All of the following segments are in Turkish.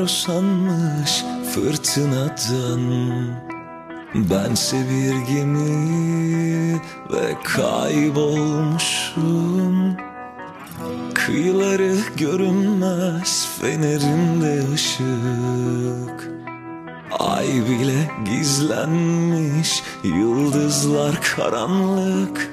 geçiyor sanmış fırtınadan. Bense bir gemi ve kaybolmuşum. Kıyıları görünmez fenerinde ışık. Ay bile gizlenmiş, yıldızlar karanlık.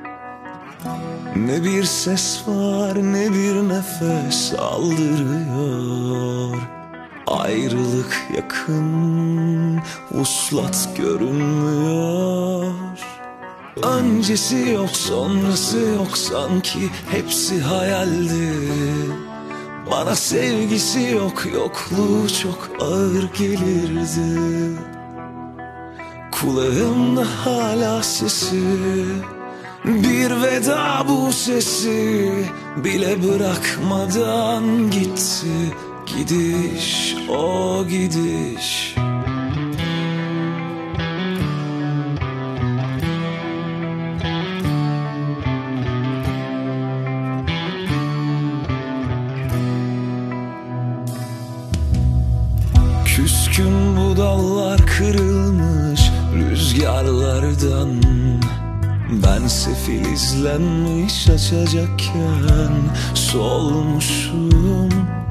Ne bir ses var, ne bir nefes aldırıyor. Ayrılık yakın, vuslat görünmüyor. Öncesi yok, sonrası yok, sanki hepsi hayaldi. Bana sevgisi yok, yokluğu çok ağır gelirdi. Kulağımda hala sesi, bir veda bu sesi bile bırakmadan gitti. Gidiş, o gidiş. Küskün bu dallar kırılmış rüzgarlardan. Bense filizlenmiş açacakken solmuşum.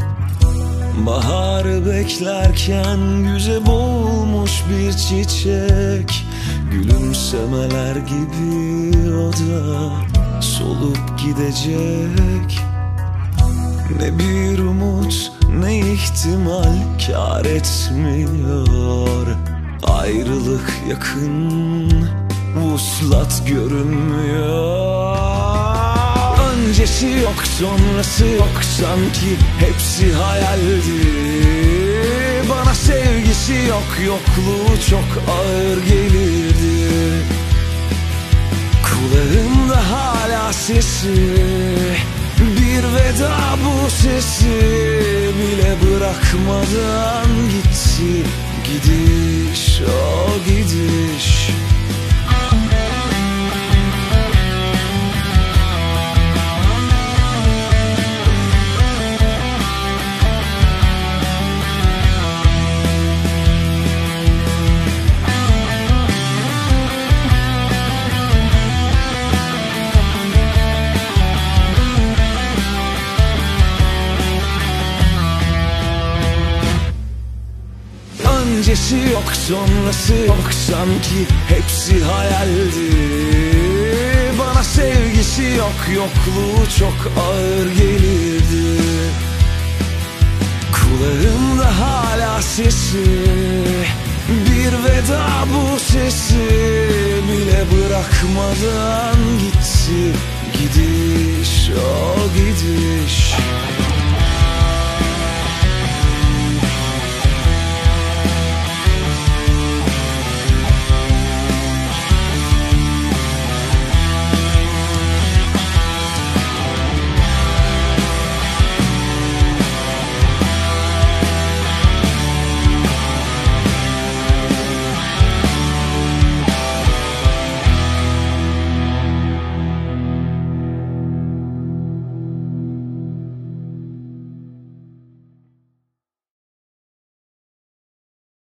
Baharı beklerken yüze boğulmuş bir çiçek. Gülümsemeler gibi o da solup gidecek. Ne bir umut, ne ihtimal kâr etmiyor. Ayrılık yakın, vuslat görünmüyor. Öncesi yok, sonrası yok, sanki hepsi hayaldi. Bana sevgisi yok, yokluğu çok ağır gelirdi. Kulağımda hala sesi, bir veda bu sesi bile bırakmadan gitti. Gidiş, o gidiş. Öncesi yok, sonrası yok, sanki hepsi hayaldi. Bana sevgisi yok, yokluğu çok ağır gelirdi. Kulağımda hala sesi, bir veda bu sesi bile bırakmadan gitti. Gidiş, o